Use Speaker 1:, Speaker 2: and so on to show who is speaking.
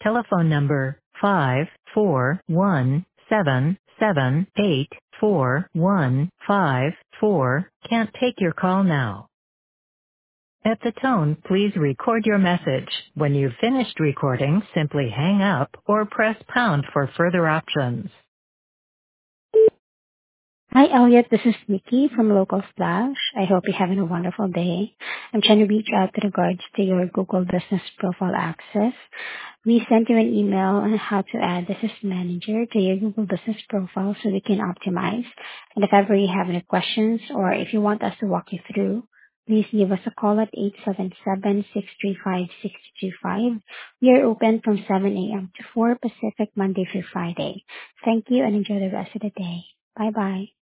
Speaker 1: telephone number 54177841554 can't take your call now. At the tone, please record your message. When you've finished recording, simply hang up or press pound for further options.
Speaker 2: Hi, Elliot. This is Nikki from Local Splash. I hope you're having a wonderful day. I'm trying to reach out with regards to your Google Business Profile access. We sent you an email on how to add this as manager to your Google Business Profile so we can optimize. And if ever you have any questions or if you want us to walk you through, please give us a call at 877-635-6225. We are open from 7 a.m. to 4 Pacific, Monday through Friday. Thank you and enjoy the rest of the day. Bye-bye.